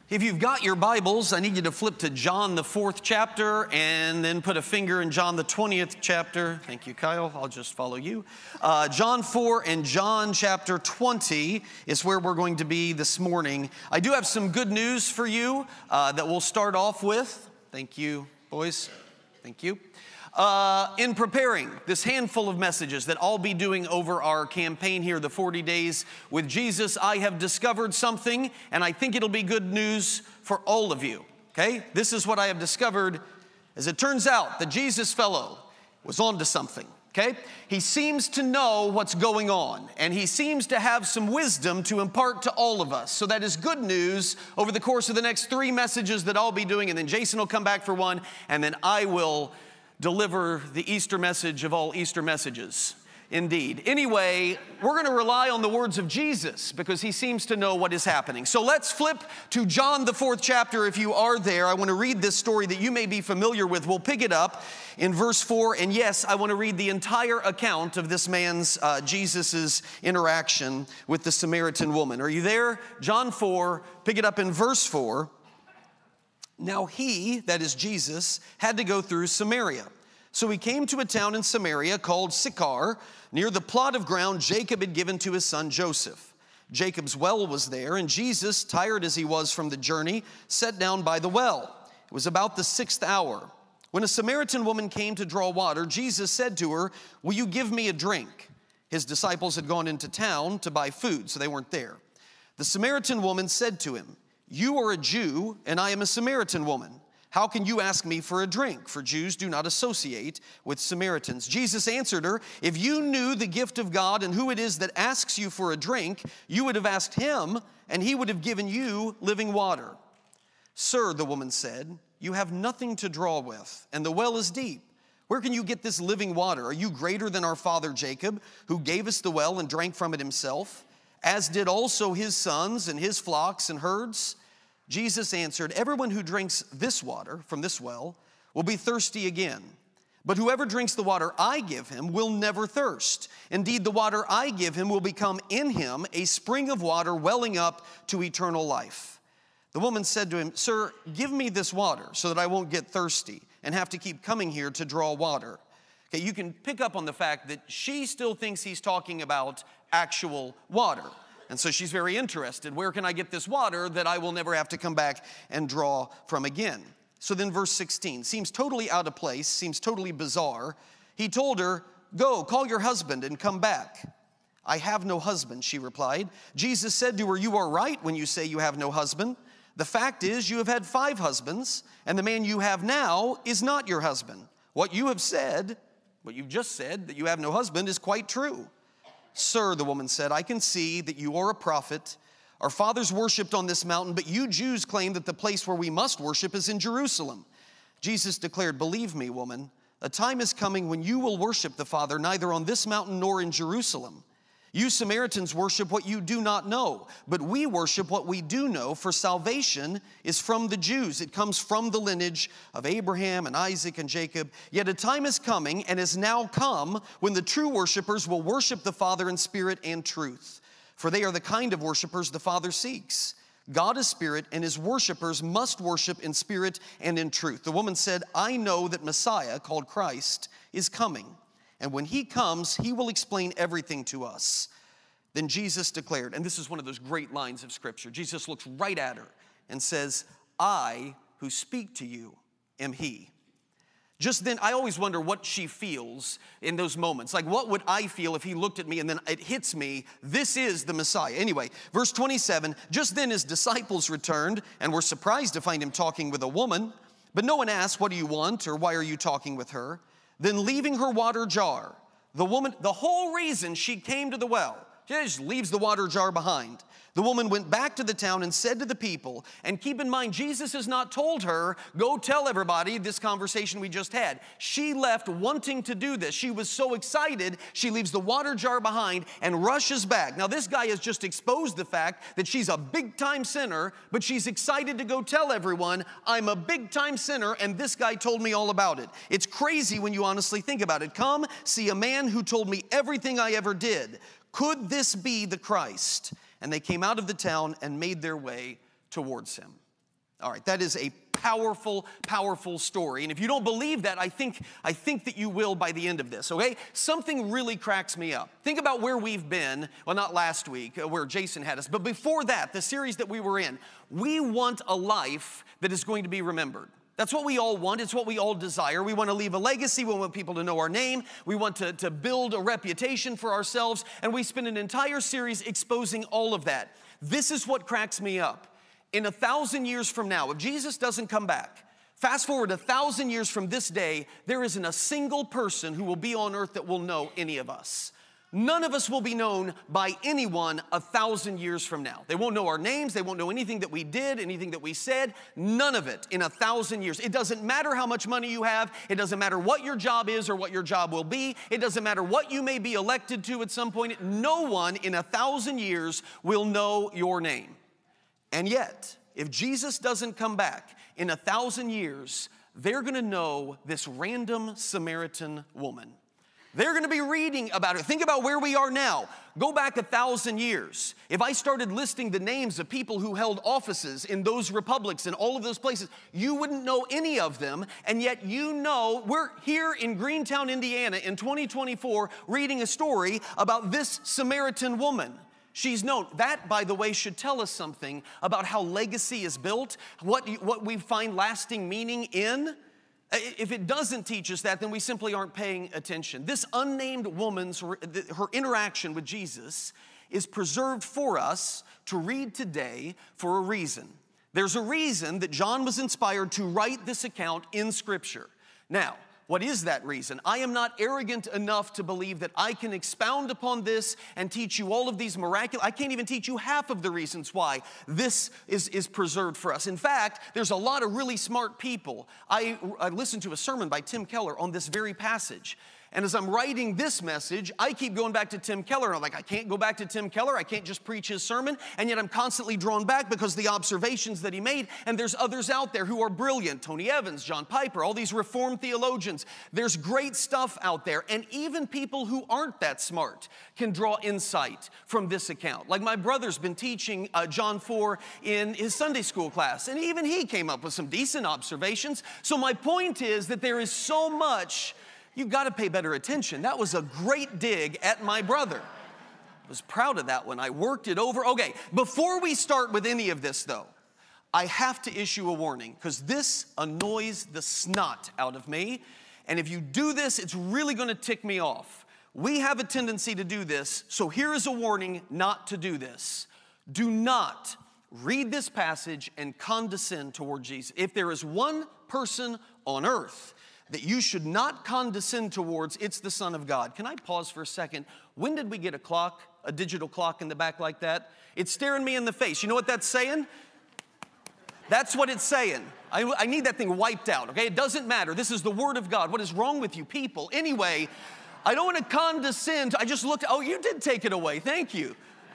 If you've got your Bibles, I need you to flip to John, the 4th chapter, and then put a finger in John, the 20th chapter. Thank you, Kyle. I'll just follow you. John 4 and John chapter 20 is where we're going to be this morning. I do have some good news for you that we'll start off with. Thank you, boys. Thank you. In preparing this handful of messages that I'll be doing over our campaign here, the 40 Days with Jesus, I have discovered something, and I think it'll be good news for all of you, okay? This is what I have discovered. As it turns out, the Jesus fellow was onto something, okay? He seems to know what's going on, and he seems to have some wisdom to impart to all of us. So that is good news over the course of the next 3 messages that I'll be doing, and then Jason will come back for one, and then I will deliver the Easter message of all Easter messages. Indeed. Anyway, we're going to rely on the words of Jesus because he seems to know what is happening. So let's flip to John, the 4th chapter. If you are there, I want to read this story that you may be familiar with. We'll pick it up in verse 4. And yes, I want to read the entire account of this man's, Jesus's interaction with the Samaritan woman. Are you there? John 4, pick it up in verse 4. Now he, that is Jesus, had to go through Samaria. So he came to a town in Samaria called Sychar, near the plot of ground Jacob had given to his son Joseph. Jacob's well was there, and Jesus, tired as he was from the journey, sat down by the well. It was about the 6th hour. When a Samaritan woman came to draw water, Jesus said to her, "Will you give me a drink?" His disciples had gone into town to buy food, so they weren't there. The Samaritan woman said to him, "You are a Jew, and I am a Samaritan woman. How can you ask me for a drink? For Jews do not associate with Samaritans." Jesus answered her, "If you knew the gift of God and who it is that asks you for a drink, you would have asked him, and he would have given you living water." "Sir," the woman said, "you have nothing to draw with, and the well is deep. Where can you get this living water? Are you greater than our father Jacob, who gave us the well and drank from it himself, as did also his sons and his flocks and herds?" Jesus answered, "Everyone who drinks this water from this well will be thirsty again. But whoever drinks the water I give him will never thirst. Indeed, the water I give him will become in him a spring of water welling up to eternal life." The woman said to him, "Sir, give me this water so that I won't get thirsty and have to keep coming here to draw water." Okay, you can pick up on the fact that she still thinks he's talking about actual water. And so she's very interested. Where can I get this water that I will never have to come back and draw from again? So then verse 16 seems totally out of place, seems totally bizarre. He told her, "Go, call your husband and come back." "I have no husband," she replied. Jesus said to her, "You are right when you say you have no husband. The fact is you have had 5 husbands, and the man you have now is not your husband. What you've just said, that you have no husband, is quite true." "Sir," the woman said, "I can see that you are a prophet. Our fathers worshipped on this mountain, but you Jews claim that the place where we must worship is in Jerusalem." Jesus declared, "Believe me, woman, a time is coming when you will worship the Father neither on this mountain nor in Jerusalem. You Samaritans worship what you do not know, but we worship what we do know, for salvation is from the Jews. It comes from the lineage of Abraham and Isaac and Jacob. Yet a time is coming and has now come when the true worshipers will worship the Father in spirit and truth, for they are the kind of worshipers the Father seeks. God is spirit, and his worshipers must worship in spirit and in truth." The woman said, "I know that Messiah, called Christ, is coming. And when he comes, he will explain everything to us." Then Jesus declared, and this is one of those great lines of Scripture. Jesus looks right at her and says, "I who speak to you am he." Just then, I always wonder what she feels in those moments. Like, what would I feel if he looked at me and then it hits me, this is the Messiah? Anyway, verse 27, just then his disciples returned and were surprised to find him talking with a woman. But no one asked, "What do you want?" or "Why are you talking with her?" Then leaving her water jar, the woman, the whole reason she came to the well, she just leaves the water jar behind. The woman went back to the town and said to the people, and keep in mind, Jesus has not told her, "Go tell everybody this conversation we just had." She left wanting to do this. She was so excited, she leaves the water jar behind and rushes back. Now, this guy has just exposed the fact that she's a big-time sinner, but she's excited to go tell everyone, "I'm a big-time sinner, and this guy told me all about it." It's crazy when you honestly think about it. "Come, see a man who told me everything I ever did. Could this be the Christ?" And they came out of the town and made their way towards him. All right, that is a powerful, powerful story. And if you don't believe that, I think that you will by the end of this, okay? Something really cracks me up. Think about where we've been, well, not last week, where Jason had us, but before that, the series that we were in. We want a life that is going to be remembered. That's what we all want. It's what we all desire. We want to leave a legacy. We want people to know our name. We want to build a reputation for ourselves. And we spend an entire series exposing all of that. This is what cracks me up. In 1,000 years from now, if Jesus doesn't come back, fast forward 1,000 years from this day, there isn't a single person who will be on earth that will know any of us. None of us will be known by anyone 1,000 years from now. They won't know our names. They won't know anything that we did, anything that we said. None of it in 1,000 years. It doesn't matter how much money you have. It doesn't matter what your job is or what your job will be. It doesn't matter what you may be elected to at some point. No one in 1,000 years will know your name. And yet, if Jesus doesn't come back in 1,000 years, they're going to know this random Samaritan woman. They're going to be reading about it. Think about where we are now. Go back 1,000 years. If I started listing the names of people who held offices in those republics and all of those places, you wouldn't know any of them. And yet you know we're here in Greentown, Indiana in 2024 reading a story about this Samaritan woman. She's known. That, by the way, should tell us something about how legacy is built, what we find lasting meaning in. If it doesn't teach us that, then we simply aren't paying attention. This unnamed woman's, her interaction with Jesus is preserved for us to read today for a reason. There's a reason that John was inspired to write this account in Scripture. Now, what is that reason? I am not arrogant enough to believe that I can expound upon this and teach you all of these miraculous. I can't even teach you half of the reasons why this is preserved for us. In fact, there's a lot of really smart people. I listened to a sermon by Tim Keller on this very passage. And as I'm writing this message, I keep going back to Tim Keller. And I'm like, I can't go back to Tim Keller. I can't just preach his sermon. And yet I'm constantly drawn back because the observations that he made. And there's others out there who are brilliant. Tony Evans, John Piper, all these Reformed theologians. There's great stuff out there. And even people who aren't that smart can draw insight from this account. Like my brother's been teaching John 4 in his Sunday school class. And even he came up with some decent observations. So my point is that there is so much. You've got to pay better attention. That was a great dig at my brother. I was proud of that one. I worked it over. Okay, before we start with any of this, though, I have to issue a warning because this annoys the snot out of me. And if you do this, it's really going to tick me off. We have a tendency to do this, so here is a warning not to do this. Do not read this passage and condescend toward Jesus. If there is one person on earth that you should not condescend towards, it's the Son of God. Can I pause for a second? When did we get a clock, a digital clock in the back like that? It's staring me in the face. You know what that's saying? That's what it's saying. I need that thing wiped out, okay? It doesn't matter. This is the Word of God. What is wrong with you people? Anyway, I don't want to condescend. I just looked, oh, you did take it away. Thank you.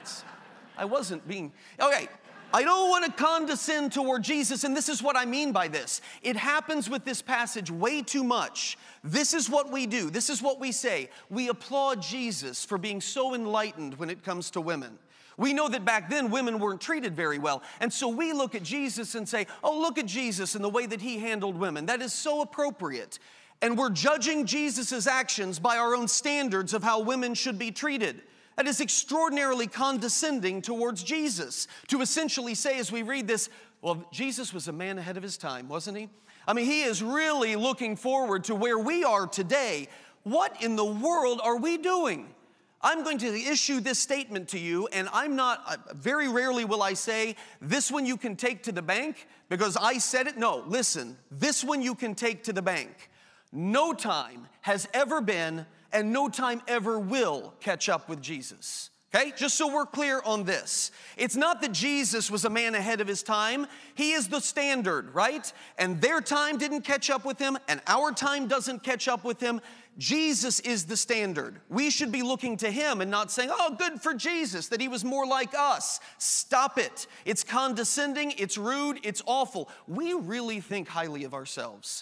I wasn't being, okay. I don't want to condescend toward Jesus, and this is what I mean by this. It happens with this passage way too much. This is what we do. This is what we say. We applaud Jesus for being so enlightened when it comes to women. We know that back then women weren't treated very well, and so we look at Jesus and say, oh, look at Jesus and the way that he handled women. That is so appropriate. And we're judging Jesus' actions by our own standards of how women should be treated. That is extraordinarily condescending towards Jesus, to essentially say as we read this, well, Jesus was a man ahead of his time, wasn't he? I mean, he is really looking forward to where we are today. What in the world are we doing? I'm going to issue this statement to you, and very rarely will I say, this one you can take to the bank, because I said it. No, listen, this one you can take to the bank. No time has ever been and no time ever will catch up with Jesus. Okay? Just so we're clear on this. It's not that Jesus was a man ahead of his time. He is the standard, right? And their time didn't catch up with him, and our time doesn't catch up with him. Jesus is the standard. We should be looking to him and not saying, oh, good for Jesus, that he was more like us. Stop it. It's condescending, it's rude, it's awful. We really think highly of ourselves.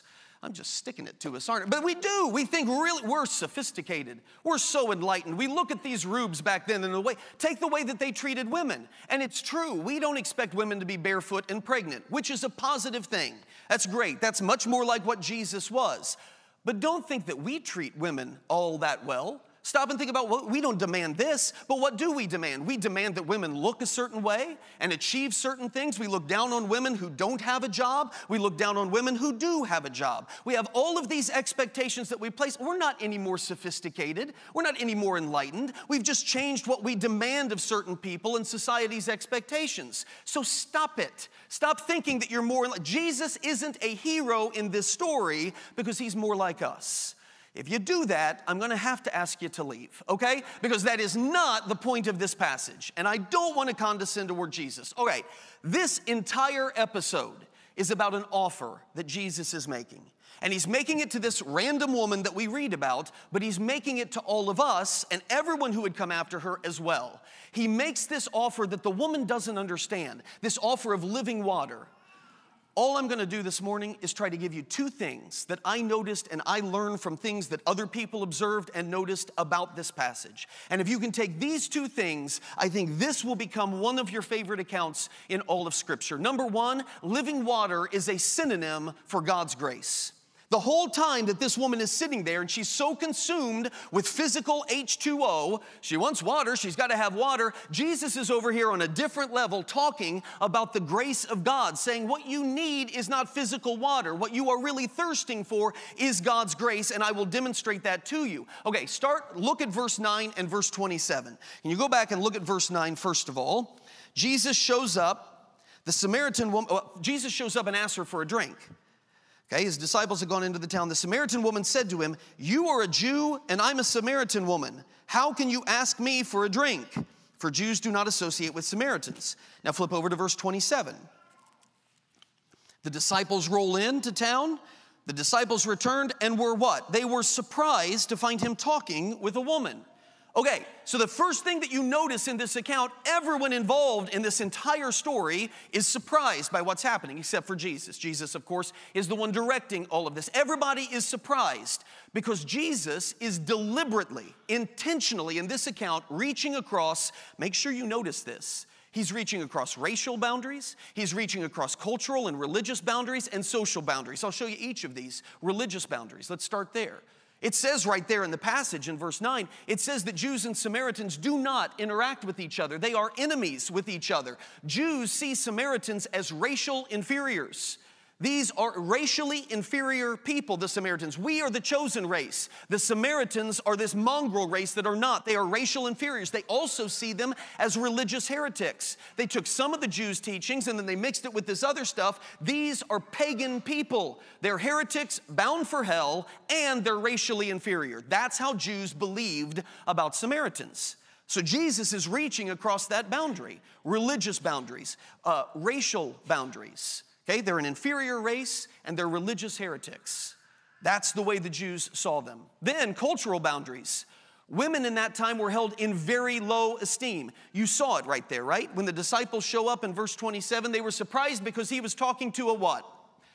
I'm just sticking it to us, aren't I? But we do. We think really, we're sophisticated. We're so enlightened. We look at these rubes back then and take the way that they treated women. And it's true. We don't expect women to be barefoot and pregnant, which is a positive thing. That's great. That's much more like what Jesus was. But don't think that we treat women all that well. Stop and think about, well, we don't demand this, but what do we demand? We demand that women look a certain way and achieve certain things. We look down on women who don't have a job. We look down on women who do have a job. We have all of these expectations that we place. We're not any more sophisticated. We're not any more enlightened. We've just changed what we demand of certain people and society's expectations. So stop it. Stop thinking that you're more enlightened. Jesus isn't a hero in this story because he's more like us. If you do that, I'm going to have to ask you to leave, okay? Because that is not the point of this passage. And I don't want to condescend toward Jesus. All right, this entire episode is about an offer that Jesus is making. And he's making it to this random woman that we read about, but he's making it to all of us and everyone who would come after her as well. He makes this offer that the woman doesn't understand, this offer of living water. All I'm going to do this morning is try to give you two things that I noticed and I learned from things that other people observed and noticed about this passage. And if you can take these two things, I think this will become one of your favorite accounts in all of Scripture. Number one, living water is a synonym for God's grace. The whole time that this woman is sitting there and she's so consumed with physical H2O, she wants water, she's got to have water. Jesus is over here on a different level talking about the grace of God, saying what you need is not physical water. What you are really thirsting for is God's grace, and I will demonstrate that to you. Okay, look at verse 9 and verse 27. Can you go back and look at verse 9 first of all? Jesus shows up, Jesus shows up and asks her for a drink. Okay, his disciples had gone into the town. The Samaritan woman said to him, "You are a Jew and I'm a Samaritan woman. How can you ask me for a drink?" For Jews do not associate with Samaritans. Now flip over to verse 27. The disciples roll into town. The disciples returned and were what? They were surprised to find him talking with a woman. Okay, so the first thing that you notice in this account, everyone involved in this entire story is surprised by what's happening, except for Jesus. Jesus, of course, is the one directing all of this. Everybody is surprised because Jesus is deliberately, intentionally, in this account, reaching across, make sure you notice this, he's reaching across racial boundaries, he's reaching across cultural and religious boundaries and social boundaries. I'll show you each of these religious boundaries. Let's start there. It says right there in the passage in verse 9, it says that Jews and Samaritans do not interact with each other. They are enemies with each other. Jews see Samaritans as racial inferiors. These are racially inferior people, the Samaritans. We are the chosen race. The Samaritans are this mongrel race that are not. They are racial inferiors. They also see them as religious heretics. They took some of the Jews' teachings and then they mixed it with this other stuff. These are pagan people. They're heretics bound for hell and they're racially inferior. That's how Jews believed about Samaritans. So Jesus is reaching across that boundary, religious boundaries, racial boundaries. Okay, they're an inferior race and they're religious heretics. That's the way the Jews saw them. Then cultural boundaries. Women in that time were held in very low esteem. You saw it right there, right? When the disciples show up in verse 27, they were surprised because he was talking to a what?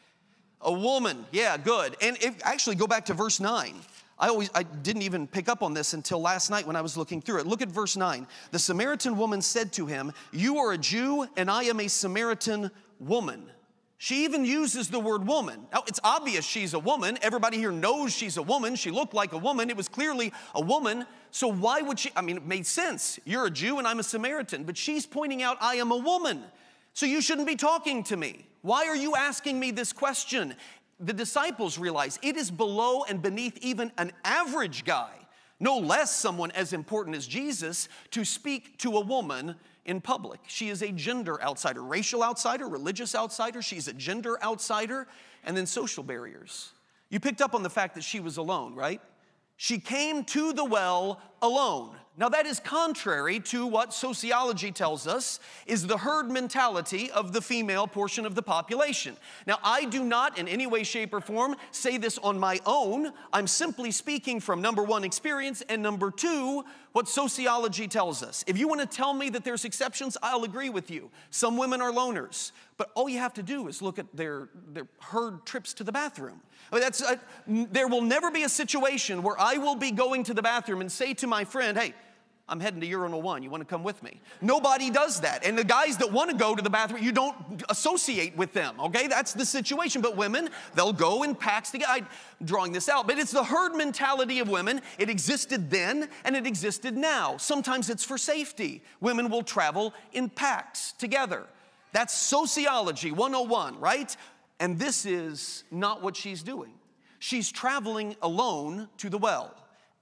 A woman. Yeah, good. And actually go back to verse 9. I didn't even pick up on this until last night when I was looking through it. Look at verse 9. The Samaritan woman said to him, "You are a Jew and I am a Samaritan woman." She even uses the word woman. Now, it's obvious she's a woman. Everybody here knows she's a woman. She looked like a woman. It was clearly a woman. So why would she? I mean, it made sense. You're a Jew and I'm a Samaritan. But she's pointing out, I am a woman. So you shouldn't be talking to me. Why are you asking me this question? The disciples realize it is below and beneath even an average guy, no less someone as important as Jesus, to speak to a woman in public. She is a gender outsider, racial outsider, religious outsider. She's a gender outsider, and then social barriers. You picked up on the fact that she was alone, right? She came to the well alone. Now that is contrary to what sociology tells us is the herd mentality of the female portion of the population. Now I do not in any way, shape, or form say this on my own. I'm simply speaking from number one, experience, and number two, what sociology tells us. If you want to tell me that there's exceptions, I'll agree with you. Some women are loners, but all you have to do is look at their herd trips to the bathroom. I mean, there will never be a situation where I will be going to the bathroom and say to my friend, hey, I'm heading to urinal 1. You want to come with me? Nobody does that. And the guys that want to go to the bathroom, you don't associate with them, okay? That's the situation. But women, they'll go in packs together. I'm drawing this out. But it's the herd mentality of women. It existed then and it existed now. Sometimes it's for safety. Women will travel in packs together. That's sociology 101, right? And this is not what she's doing. She's traveling alone to the well.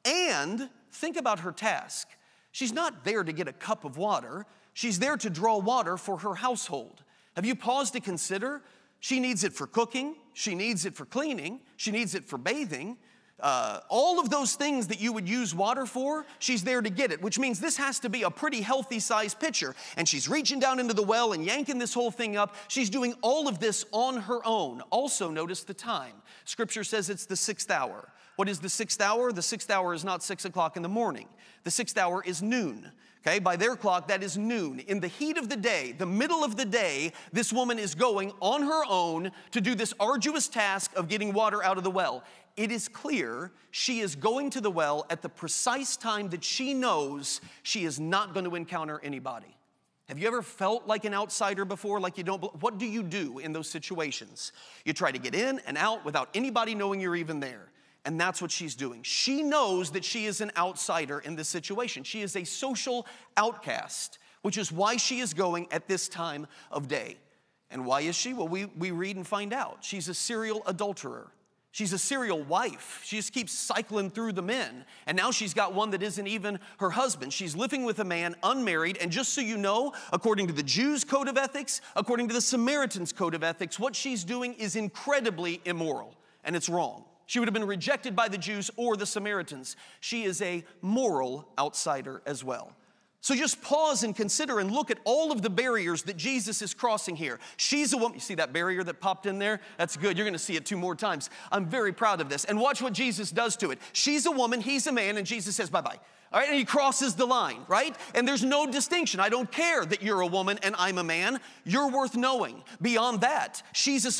And think about her task. She's not there to get a cup of water. She's there to draw water for her household. Have you paused to consider? She needs it for cooking. She needs it for cleaning. She needs it for bathing. All of those things that you would use water for, she's there to get it, which means this has to be a pretty healthy sized pitcher. And she's reaching down into the well and yanking this whole thing up. She's doing all of this on her own. Also notice the time. Scripture says it's the 6th hour. What is the 6th hour? The 6th hour is not 6 o'clock in the morning. The 6th hour is noon. Okay, by their clock, that is noon. In the heat of the day, the middle of the day, this woman is going on her own to do this arduous task of getting water out of the well. It is clear she is going to the well at the precise time that she knows she is not going to encounter anybody. Have you ever felt like an outsider before, like you don't? What do you do in those situations? You try to get in and out without anybody knowing you're even there. And that's what she's doing. She knows that she is an outsider in this situation. She is a social outcast, which is why she is going at this time of day. And why is she? Well, we read and find out. She's a serial adulterer. She's a serial wife. She just keeps cycling through the men. And now she's got one that isn't even her husband. She's living with a man unmarried. And just so you know, according to the Jews' code of ethics, according to the Samaritans' code of ethics, what she's doing is incredibly immoral. And it's wrong. She would have been rejected by the Jews or the Samaritans. She is a moral outsider as well. So just pause and consider and look at all of the barriers that Jesus is crossing here. She's a woman. You see that barrier that popped in there? That's good. You're going to see it 2 more times. I'm very proud of this. And watch what Jesus does to it. She's a woman, he's a man, and Jesus says, bye-bye. All right, and he crosses the line, right? And there's no distinction. I don't care that you're a woman and I'm a man. You're worth knowing. Beyond that, she's a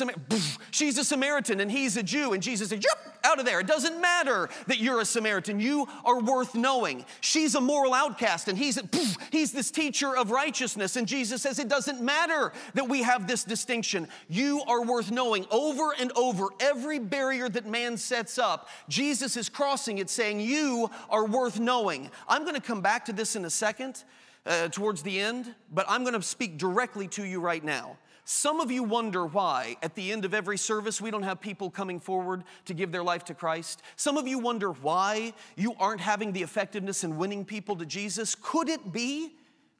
Samaritan and he's a Jew. And Jesus said, yep, out of there. It doesn't matter that you're a Samaritan. You are worth knowing. She's a moral outcast and he's this teacher of righteousness. And Jesus says, it doesn't matter that we have this distinction. You are worth knowing. Over and over, every barrier that man sets up, Jesus is crossing it saying, you are worth knowing. I'm going to come back to this in a second, towards the end, but I'm going to speak directly to you right now. Some of you wonder why at the end of every service we don't have people coming forward to give their life to Christ. Some of you wonder why you aren't having the effectiveness in winning people to Jesus. Could it be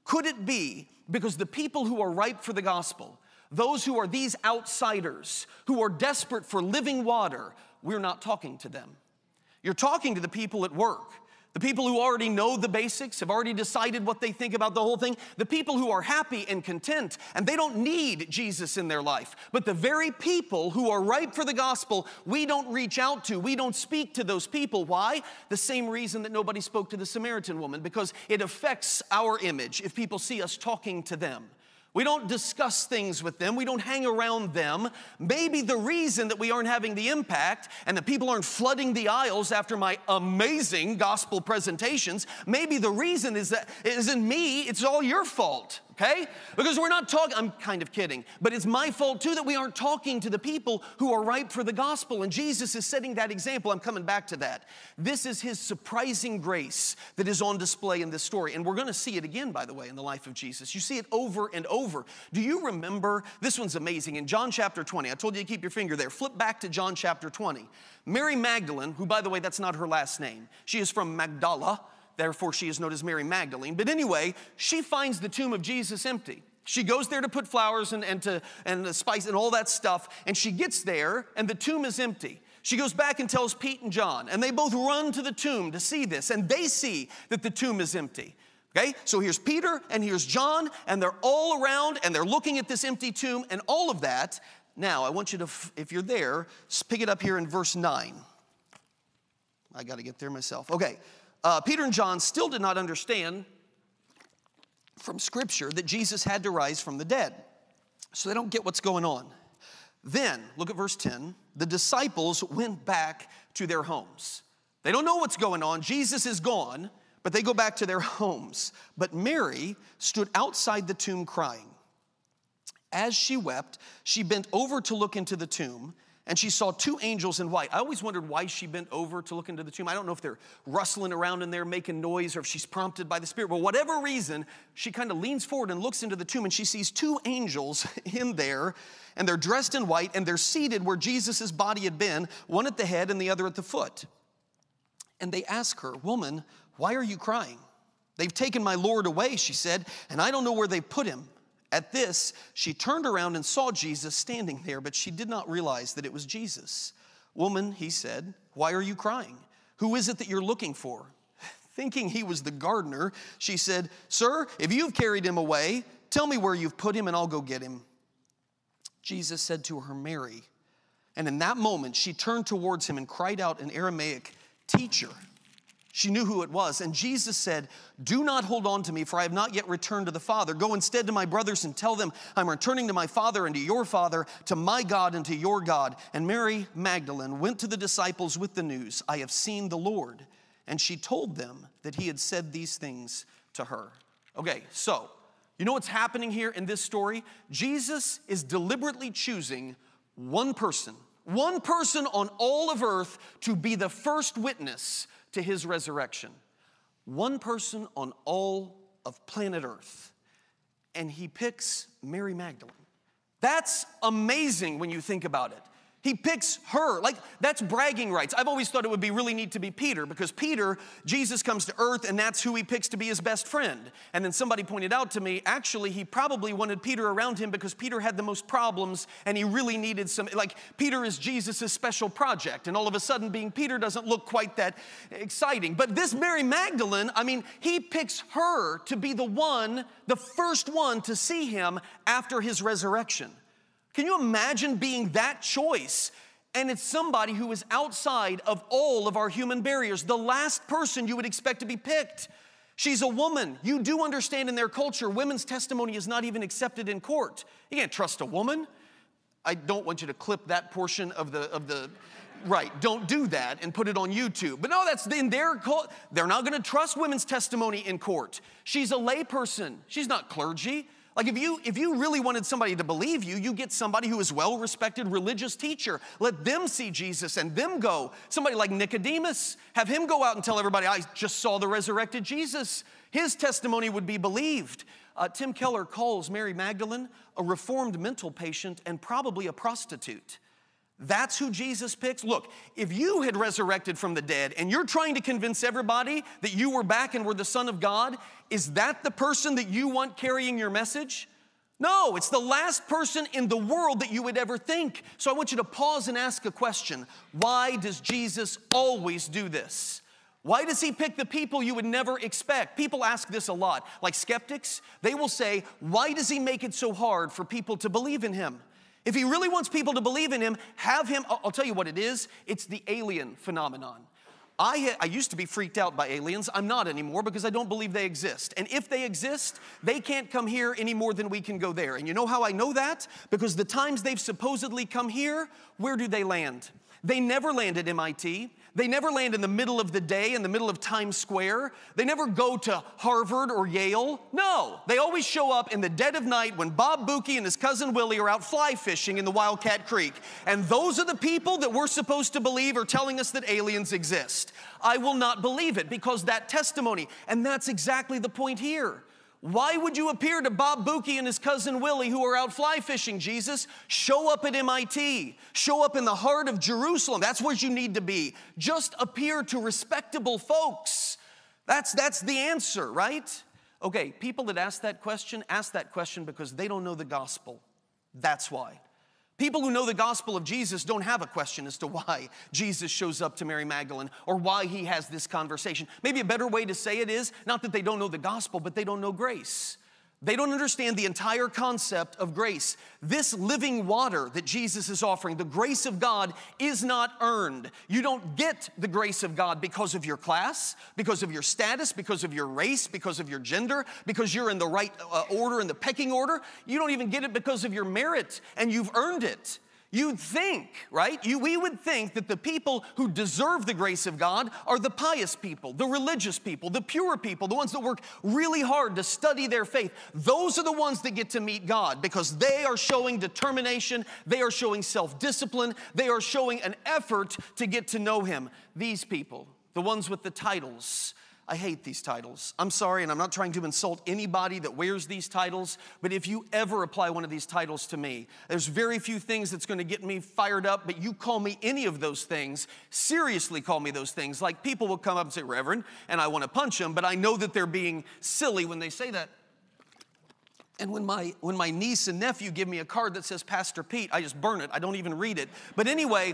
because the people who are ripe for the gospel, those who are these outsiders, who are desperate for living water, we're not talking to them. You're talking to the people at work. The people who already know the basics, have already decided what they think about the whole thing. The people who are happy and content, and they don't need Jesus in their life. But the very people who are ripe for the gospel, we don't reach out to. We don't speak to those people. Why? The same reason that nobody spoke to the Samaritan woman, because it affects our image if people see us talking to them. We don't discuss things with them. We don't hang around them. Maybe the reason that we aren't having the impact and that people aren't flooding the aisles after my amazing gospel presentations, maybe the reason is that it isn't me, it's all your fault. Okay? Because we're not talking, I'm kind of kidding, but it's my fault too that we aren't talking to the people who are ripe for the gospel. And Jesus is setting that example. I'm coming back to that. This is his surprising grace that is on display in this story. And we're going to see it again, by the way, in the life of Jesus. You see it over and over. Do you remember? This one's amazing. In John chapter 20, I told you to keep your finger there. Flip back to John chapter 20. Mary Magdalene, who, by the way, that's not her last name. She is from Magdala. Therefore, she is known as Mary Magdalene. But anyway, she finds the tomb of Jesus empty. She goes there to put flowers and the spice and all that stuff. And she gets there, and the tomb is empty. She goes back and tells Pete and John. And they both run to the tomb to see this. And they see that the tomb is empty. Okay, so here's Peter and here's John. And they're all around, and they're looking at this empty tomb and all of that. Now, I want you to, if you're there, pick it up here in verse 9. I got to get there myself. Okay. Peter and John still did not understand from Scripture that Jesus had to rise from the dead. So they don't get what's going on. Then, look at verse 10. The disciples went back to their homes. They don't know what's going on. Jesus is gone, but they go back to their homes. But Mary stood outside the tomb crying. As she wept, she bent over to look into the tomb, and she saw two angels in white. I always wondered why she bent over to look into the tomb. I don't know if they're rustling around in there making noise or if she's prompted by the Spirit. But whatever reason, she kind of leans forward and looks into the tomb, and she sees two angels in there, and they're dressed in white, and they're seated where Jesus' body had been, one at the head and the other at the foot. And they ask her, "Woman, why are you crying?" "They've taken my Lord away," she said, "and I don't know where they put him." At this, she turned around and saw Jesus standing there, but she did not realize that it was Jesus. "Woman," he said, "why are you crying? Who is it that you're looking for?" Thinking he was the gardener, she said, "Sir, if you've carried him away, tell me where you've put him and I'll go get him." Jesus said to her, "Mary." And in that moment, she turned towards him and cried out in Aramaic, "Teacher." She knew who it was. And Jesus said, "Do not hold on to me, for I have not yet returned to the Father. Go instead to my brothers and tell them, I'm returning to my Father and to your Father, to my God and to your God." And Mary Magdalene went to the disciples with the news, "I have seen the Lord." And she told them that he had said these things to her. Okay, so you know what's happening here in this story? Jesus is deliberately choosing one person on all of earth to be the first witness to his resurrection. One person on all of planet Earth. And he picks Mary Magdalene. That's amazing when you think about it. He picks her. Like, that's bragging rights. I've always thought it would be really neat to be Peter, because Peter, Jesus comes to earth and that's who he picks to be his best friend. And then somebody pointed out to me, actually, he probably wanted Peter around him because Peter had the most problems and he really needed some, like, Peter is Jesus' special project. And all of a sudden, being Peter doesn't look quite that exciting. But this Mary Magdalene, I mean, he picks her to be the first one to see him after his resurrection. Can you imagine being that choice? And it's somebody who is outside of all of our human barriers, the last person you would expect to be picked. She's a woman. You do understand in their culture, women's testimony is not even accepted in court. You can't trust a woman. I don't want you to clip that portion of the right, don't do that and put it on YouTube. But no, that's in their culture. They're not going to trust women's testimony in court. She's a layperson. She's not clergy. Like, if you really wanted somebody to believe you, you get somebody who is well-respected religious teacher. Let them see Jesus and them go. Somebody like Nicodemus, have him go out and tell everybody, "I just saw the resurrected Jesus." His testimony would be believed. Tim Keller calls Mary Magdalene a reformed mental patient and probably a prostitute. That's who Jesus picks. Look, if you had resurrected from the dead and you're trying to convince everybody that you were back and were the Son of God, is that the person that you want carrying your message? No, it's the last person in the world that you would ever think. So I want you to pause and ask a question. Why does Jesus always do this? Why does he pick the people you would never expect? People ask this a lot. Like skeptics, they will say, why does he make it so hard for people to believe in him? If he really wants people to believe in him, have him, I'll tell you what it is. It's the alien phenomenon. I used to be freaked out by aliens. I'm not anymore because I don't believe they exist. And if they exist, they can't come here any more than we can go there. And you know how I know that? Because the times they've supposedly come here, where do they land? They never land at MIT. They never land in the middle of the day, in the middle of Times Square. They never go to Harvard or Yale. No, they always show up in the dead of night when Bob Buki and his cousin Willie are out fly fishing in the Wildcat Creek. And those are the people that we're supposed to believe are telling us that aliens exist. I will not believe it because that testimony, and that's exactly the point here. Why would you appear to Bob Buki and his cousin Willie who are out fly fishing, Jesus? Show up at MIT. Show up in the heart of Jerusalem. That's where you need to be. Just appear to respectable folks. That's the answer, right? Okay, people that ask that question because they don't know the gospel. That's why. People who know the gospel of Jesus don't have a question as to why Jesus shows up to Mary Magdalene or why he has this conversation. Maybe a better way to say it is not that they don't know the gospel, but they don't know grace. They don't understand the entire concept of grace. This living water that Jesus is offering, the grace of God, is not earned. You don't get the grace of God because of your class, because of your status, because of your race, because of your gender, because you're in the right order, in the pecking order. You don't even get it because of your merit, and you've earned it. You'd think, right? We would think that the people who deserve the grace of God are the pious people, the religious people, the pure people, the ones that work really hard to study their faith. Those are the ones that get to meet God because they are showing determination, they are showing self-discipline, they are showing an effort to get to know Him. These people, the ones with the titles, I hate these titles. I'm sorry, and I'm not trying to insult anybody that wears these titles, but if you ever apply one of these titles to me, there's very few things that's going to get me fired up, but you call me any of those things, seriously call me those things. Like people will come up and say, Reverend, and I want to punch them, but I know that they're being silly when they say that. And when my niece and nephew give me a card that says Pastor Pete, I just burn it. I don't even read it. But anyway,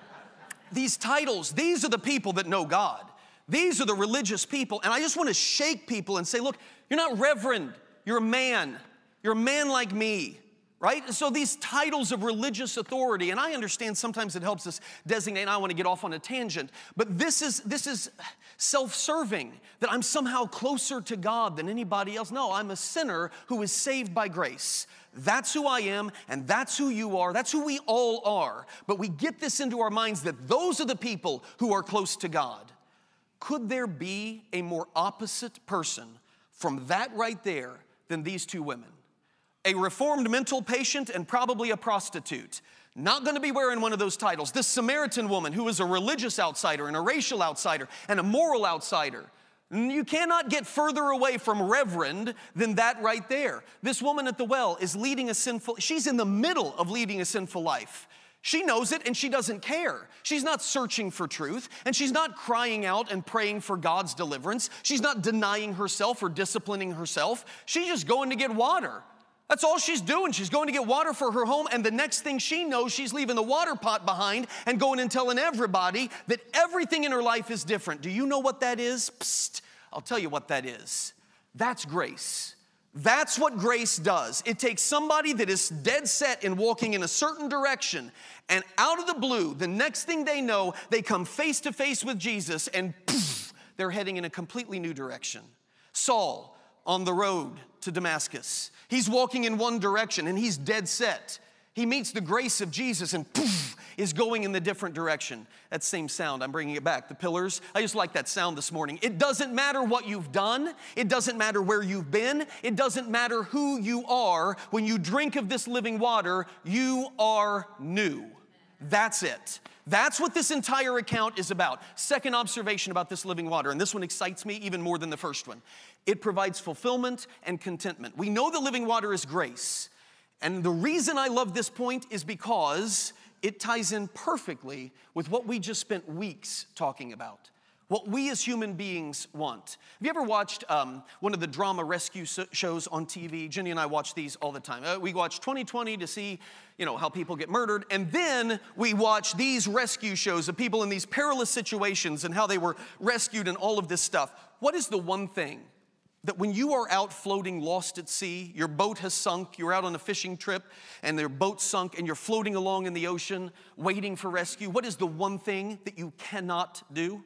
these titles, these are the people that know God. These are the religious people, and I just want to shake people and say, look, you're not reverend, you're a man. You're a man like me, right? So these titles of religious authority, and I understand sometimes it helps us designate, and I want to get off on a tangent, but this is self-serving, that I'm somehow closer to God than anybody else. No, I'm a sinner who is saved by grace. That's who I am, and that's who you are. That's who we all are. But we get this into our minds that those are the people who are close to God. Could there be a more opposite person from that right there than these two women? A reformed mental patient and probably a prostitute. Not going to be wearing one of those titles. This Samaritan woman who is a religious outsider and a racial outsider and a moral outsider. You cannot get further away from reverend than that right there. This woman at the well is leading a sinful, she's in the middle of leading a sinful life. She knows it and she doesn't care. She's not searching for truth and she's not crying out and praying for God's deliverance. She's not denying herself or disciplining herself. She's just going to get water. That's all she's doing. She's going to get water for her home, and the next thing she knows, she's leaving the water pot behind and going and telling everybody that everything in her life is different. Do you know what that is? Psst, I'll tell you what that is. That's grace. That's what grace does. It takes somebody that is dead set in walking in a certain direction, and out of the blue, the next thing they know, they come face to face with Jesus, and poof, they're heading in a completely new direction. Saul, on the road to Damascus, he's walking in one direction, and he's dead set. He meets the grace of Jesus, and poof, is going in the different direction. That same sound, I'm bringing it back. The pillars, I just like that sound this morning. It doesn't matter what you've done. It doesn't matter where you've been. It doesn't matter who you are. When you drink of this living water, you are new. That's it. That's what this entire account is about. Second observation about this living water, and this one excites me even more than the first one. It provides fulfillment and contentment. We know the living water is grace. And the reason I love this point is because it ties in perfectly with what we just spent weeks talking about, what we as human beings want. Have you ever watched one of the drama rescue shows on TV? Jenny and I watch these all the time. We watch 2020 to see, how people get murdered, and then we watch these rescue shows of people in these perilous situations and how they were rescued and all of this stuff. What is the one thing that when you are out floating lost at sea, your boat has sunk, you're out on a fishing trip, and their boat sunk, and you're floating along in the ocean, waiting for rescue, what is the one thing that you cannot do?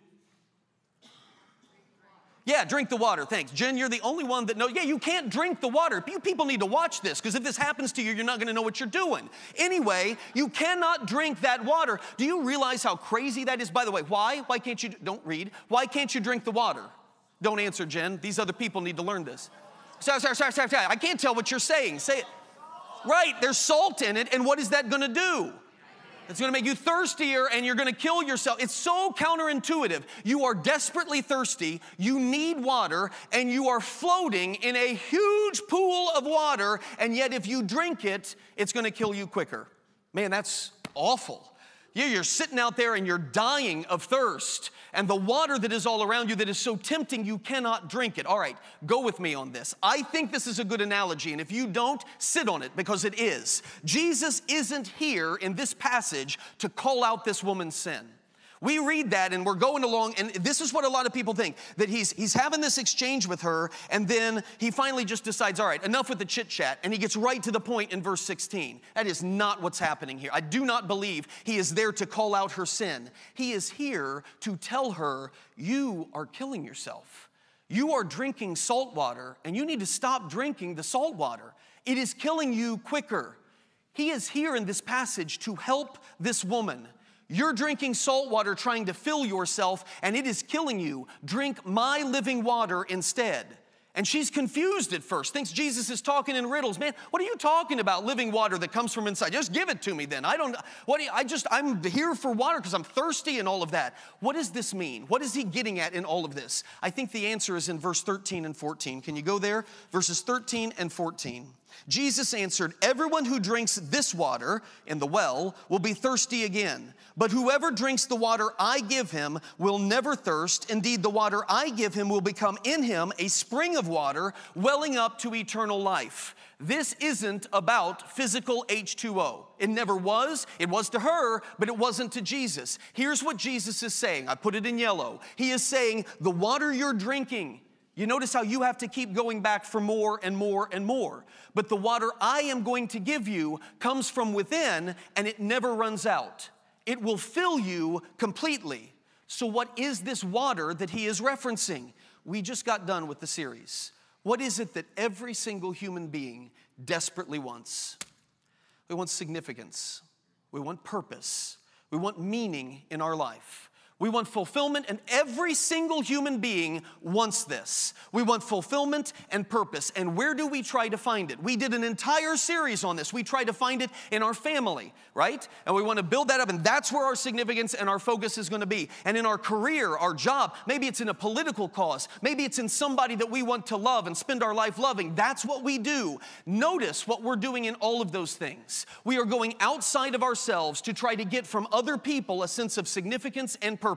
Yeah, drink the water, thanks. Jen, you're the only one that knows. Yeah, you can't drink the water. You people need to watch this, because if this happens to you, you're not going to know what you're doing. Anyway, you cannot drink that water. Do you realize how crazy that is? By the way, why? Why can't you, don't read. Why can't you drink the water? Don't answer, Jen. These other people need to learn this. Sorry. I can't tell what you're saying. Say it. Right, there's salt in it, and what is that going to do? It's going to make you thirstier, and you're going to kill yourself. It's so counterintuitive. You are desperately thirsty, you need water, and you are floating in a huge pool of water, and yet if you drink it, it's going to kill you quicker. Man, that's awful. You're sitting out there and you're dying of thirst, and the water that is all around you that is so tempting you cannot drink it. All right, go with me on this. I think this is a good analogy, and if you don't, sit on it, because it is. Jesus isn't here in this passage to call out this woman's sin. We read that and we're going along, and this is what a lot of people think, that he's having this exchange with her, and then he finally just decides, all right, enough with the chit-chat, and he gets right to the point in verse 16. That is not what's happening here. I do not believe he is there to call out her sin. He is here to tell her, you are killing yourself. You are drinking salt water, and you need to stop drinking the salt water. It is killing you quicker. He is here in this passage to help this woman. You're drinking salt water trying to fill yourself, and it is killing you. Drink my living water instead. And she's confused at first, thinks Jesus is talking in riddles. Man, what are you talking about, living water that comes from inside? Just give it to me then. I'm here for water because I'm thirsty and all of that. What does this mean? What is he getting at in all of this? I think the answer is in verse 13 and 14. Can you go there? Verses 13 and 14. Jesus answered, everyone who drinks this water in the well will be thirsty again. But whoever drinks the water I give him will never thirst. Indeed, the water I give him will become in him a spring of water welling up to eternal life. This isn't about physical H2O. It never was. It was to her, but it wasn't to Jesus. Here's what Jesus is saying. I put it in yellow. He is saying, the water you're drinking, you notice how you have to keep going back for more and more and more. But the water I am going to give you comes from within, and it never runs out. It will fill you completely. So what is this water that he is referencing? We just got done with the series. What is it that every single human being desperately wants? We want significance. We want purpose. We want meaning in our life. We want fulfillment, and every single human being wants this. We want fulfillment and purpose. And where do we try to find it? We did an entire series on this. We try to find it in our family, right? And we want to build that up, and that's where our significance and our focus is going to be. And in our career, our job, maybe it's in a political cause. Maybe it's in somebody that we want to love and spend our life loving. That's what we do. Notice what we're doing in all of those things. We are going outside of ourselves to try to get from other people a sense of significance and purpose.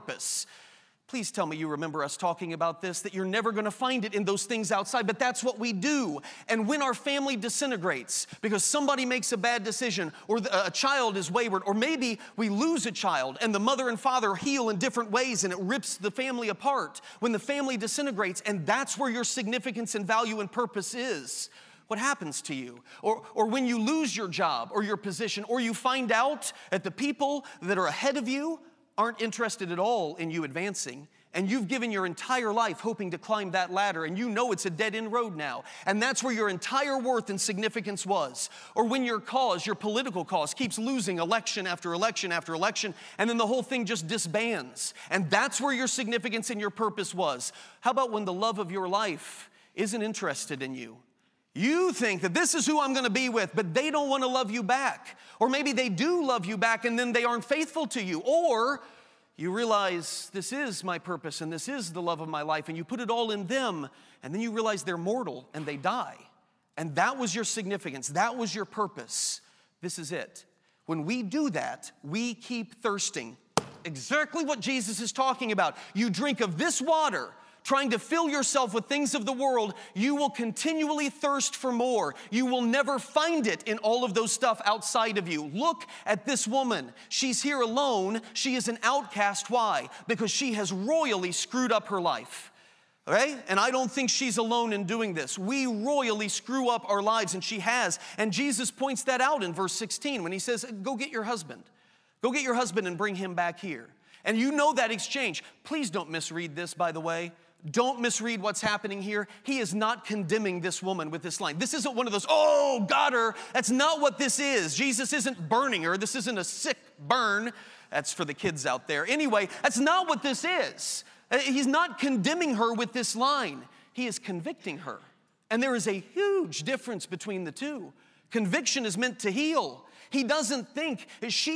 Please tell me you remember us talking about this, that you're never going to find it in those things outside, but that's what we do. And when our family disintegrates because somebody makes a bad decision, or a child is wayward, or maybe we lose a child and the mother and father heal in different ways and it rips the family apart, when the family disintegrates, and that's where your significance and value and purpose is. What happens to you? Or when you lose your job or your position, or you find out that the people that are ahead of you aren't interested at all in you advancing, and you've given your entire life hoping to climb that ladder, and you know it's a dead-end road now, and that's where your entire worth and significance was. Or when your cause, your political cause, keeps losing election after election after election, and then the whole thing just disbands, and that's where your significance and your purpose was. How about when the love of your life isn't interested in you? You think that this is who I'm going to be with, but they don't want to love you back. Or maybe they do love you back and then they aren't faithful to you. Or you realize this is my purpose and this is the love of my life, and you put it all in them, and then you realize they're mortal and they die. And that was your significance. That was your purpose. This is it. When we do that, we keep thirsting. Exactly what Jesus is talking about. You drink of this water, trying to fill yourself with things of the world, you will continually thirst for more. You will never find it in all of those stuff outside of you. Look at this woman. She's here alone. She is an outcast. Why? Because she has royally screwed up her life. Okay? And I don't think she's alone in doing this. We royally screw up our lives, and she has. And Jesus points that out in verse 16 when he says, go get your husband. Go get your husband and bring him back here. And you know that exchange. Please don't misread this, by the way. Don't misread what's happening here. He is not condemning this woman with this line. This isn't one of those, oh, got her. That's not what this is. Jesus isn't burning her. This isn't a sick burn. That's for the kids out there. Anyway, that's not what this is. He's not condemning her with this line. He is convicting her. And there is a huge difference between the two. Conviction is meant to heal. She does not think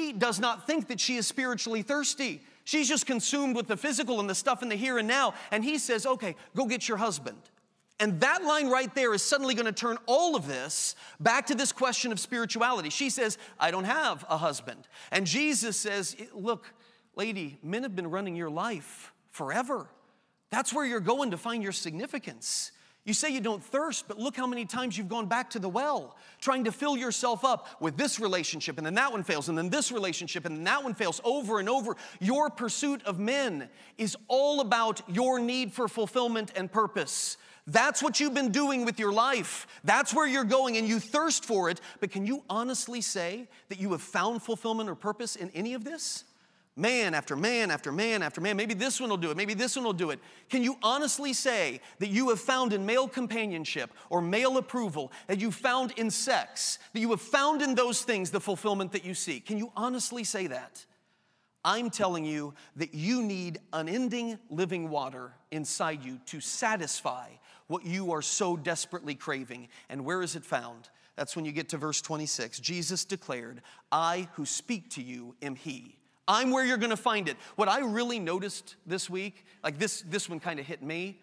that she is spiritually thirsty. She's just consumed with the physical and the stuff in the here and now. And he says, okay, go get your husband. And that line right there is suddenly going to turn all of this back to this question of spirituality. She says, I don't have a husband. And Jesus says, look, lady, men have been running your life forever. That's where you're going to find your significance. You say you don't thirst, but look how many times you've gone back to the well, trying to fill yourself up with this relationship, and then that one fails, and then this relationship, and then that one fails over and over. Your pursuit of men is all about your need for fulfillment and purpose. That's what you've been doing with your life. That's where you're going, and you thirst for it. But can you honestly say that you have found fulfillment or purpose in any of this? Man after man after man after man. Maybe this one will do it. Maybe this one will do it. Can you honestly say that you have found in male companionship or male approval, that you found in sex, that you have found in those things the fulfillment that you seek? Can you honestly say that? I'm telling you that you need unending living water inside you to satisfy what you are so desperately craving. And where is it found? That's when you get to verse 26. Jesus declared, I who speak to you am he. I'm where you're going to find it. What I really noticed this week, like this one kind of hit me.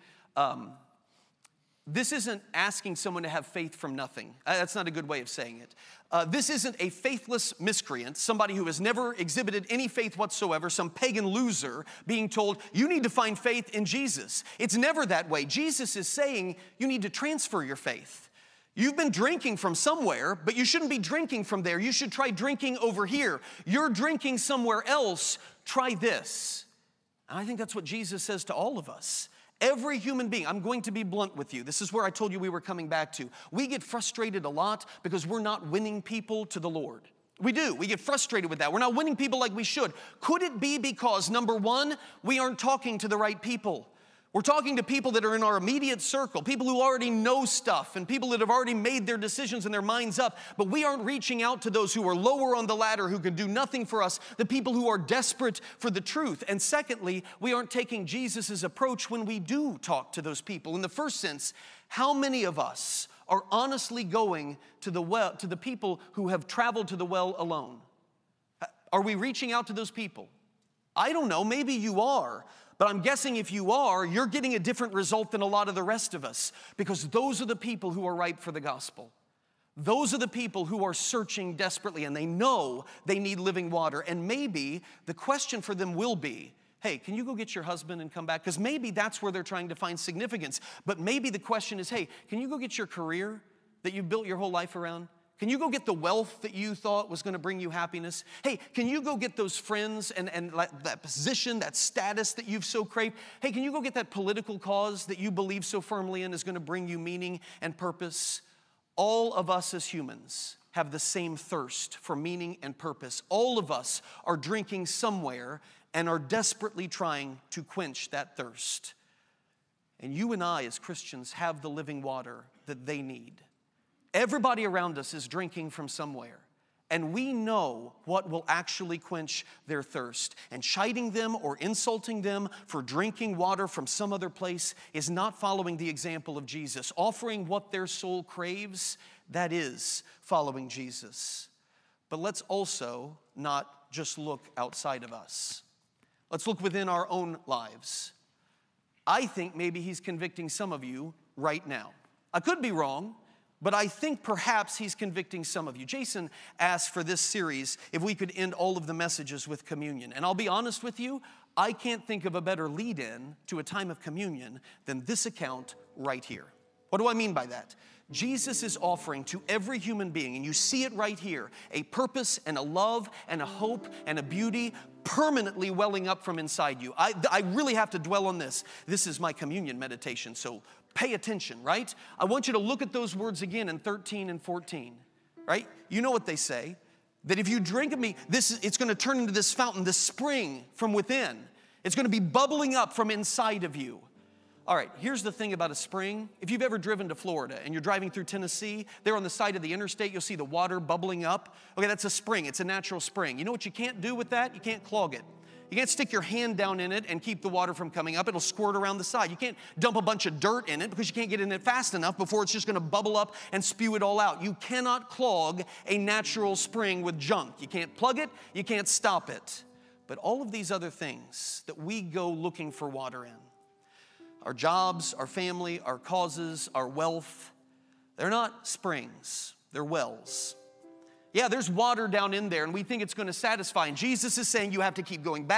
This isn't asking someone to have faith from nothing. That's not a good way of saying it. This isn't a faithless miscreant, somebody who has never exhibited any faith whatsoever, some pagan loser being told, you need to find faith in Jesus. It's never that way. Jesus is saying you need to transfer your faith. You've been drinking from somewhere, but you shouldn't be drinking from there. You should try drinking over here. You're drinking somewhere else. Try this. And I think that's what Jesus says to all of us. Every human being, I'm going to be blunt with you. This is where I told you we were coming back to. We get frustrated a lot because we're not winning people to the Lord. We do. We get frustrated with that. We're not winning people like we should. Could it be because, number one, we aren't talking to the right people? We're talking to people that are in our immediate circle, people who already know stuff and people that have already made their decisions and their minds up, but we aren't reaching out to those who are lower on the ladder, who can do nothing for us, the people who are desperate for the truth. And secondly, we aren't taking Jesus' approach when we do talk to those people. In the first sense, how many of us are honestly going to the well, to the people who have traveled to the well alone? Are we reaching out to those people? I don't know, maybe you are. But I'm guessing if you are, you're getting a different result than a lot of the rest of us, because those are the people who are ripe for the gospel. Those are the people who are searching desperately, and they know they need living water. And maybe the question for them will be, hey, can you go get your husband and come back? Because maybe that's where they're trying to find significance. But maybe the question is, hey, can you go get your career that you built your whole life around? Can you go get the wealth that you thought was going to bring you happiness? Hey, can you go get those friends and that position, that status that you've so craved? Hey, can you go get that political cause that you believe so firmly in is going to bring you meaning and purpose? All of us as humans have the same thirst for meaning and purpose. All of us are drinking somewhere and are desperately trying to quench that thirst. And you and I as Christians have the living water that they need. Everybody around us is drinking from somewhere, and we know what will actually quench their thirst. And chiding them or insulting them for drinking water from some other place is not following the example of Jesus. Offering what their soul craves, that is following Jesus. But let's also not just look outside of us. Let's look within our own lives. I think maybe he's convicting some of you right now. I could be wrong, but I think perhaps he's convicting some of you. Jason asked for this series if we could end all of the messages with communion. And I'll be honest with you, I can't think of a better lead-in to a time of communion than this account right here. What do I mean by that? Jesus is offering to every human being, and you see it right here, a purpose and a love and a hope and a beauty permanently welling up from inside you. I really have to dwell on this. This is my communion meditation, so pay attention, right? I want you to look at those words again in 13 and 14, right? You know what they say, that if you drink of me, it's going to turn into this fountain, this spring from within. It's going to be bubbling up from inside of you. All right, here's the thing about a spring. If you've ever driven to Florida and you're driving through Tennessee, there on the side of the interstate, you'll see the water bubbling up. Okay, that's a spring. It's a natural spring. You know what you can't do with that? You can't clog it. You can't stick your hand down in it and keep the water from coming up. It'll squirt around the side. You can't dump a bunch of dirt in it because you can't get in it fast enough before it's just going to bubble up and spew it all out. You cannot clog a natural spring with junk. You can't plug it. You can't stop it. But all of these other things that we go looking for water in, our jobs, our family, our causes, our wealth, they're not springs, they're wells. Yeah, there's water down in there and we think it's going to satisfy. And Jesus is saying you have to keep going back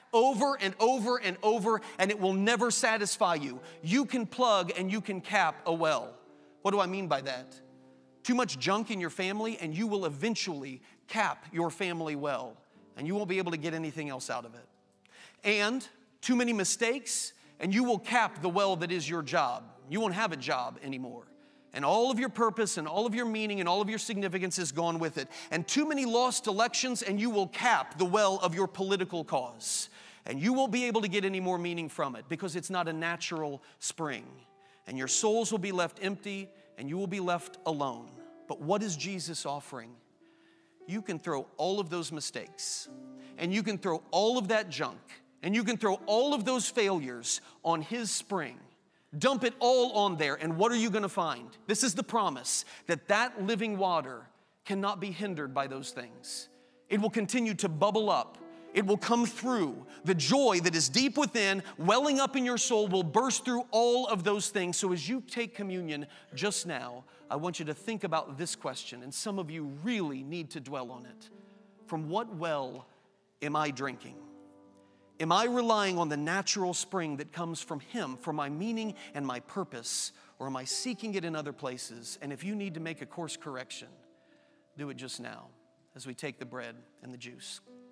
over and over and over, and it will never satisfy you. You can plug and you can cap a well. What do I mean by that? Too much junk in your family, and you will eventually cap your family well, and you won't be able to get anything else out of it. And too many mistakes, and you will cap the well that is your job. You won't have a job anymore. And all of your purpose and all of your meaning and all of your significance is gone with it. And too many lost elections, and you will cap the well of your political cause. And you won't be able to get any more meaning from it because it's not a natural spring. And your souls will be left empty, and you will be left alone. But what is Jesus offering? You can throw all of those mistakes, and you can throw all of that junk, and you can throw all of those failures on His spring. Dump it all on there, and what are you going to find? This is the promise, that living water cannot be hindered by those things. It will continue to bubble up. It will come through. The joy that is deep within, welling up in your soul, will burst through all of those things. So as you take communion just now, I want you to think about this question, and some of you really need to dwell on it. From what well am I drinking? Am I relying on the natural spring that comes from Him for my meaning and my purpose, or am I seeking it in other places? And if you need to make a course correction, do it just now as we take the bread and the juice.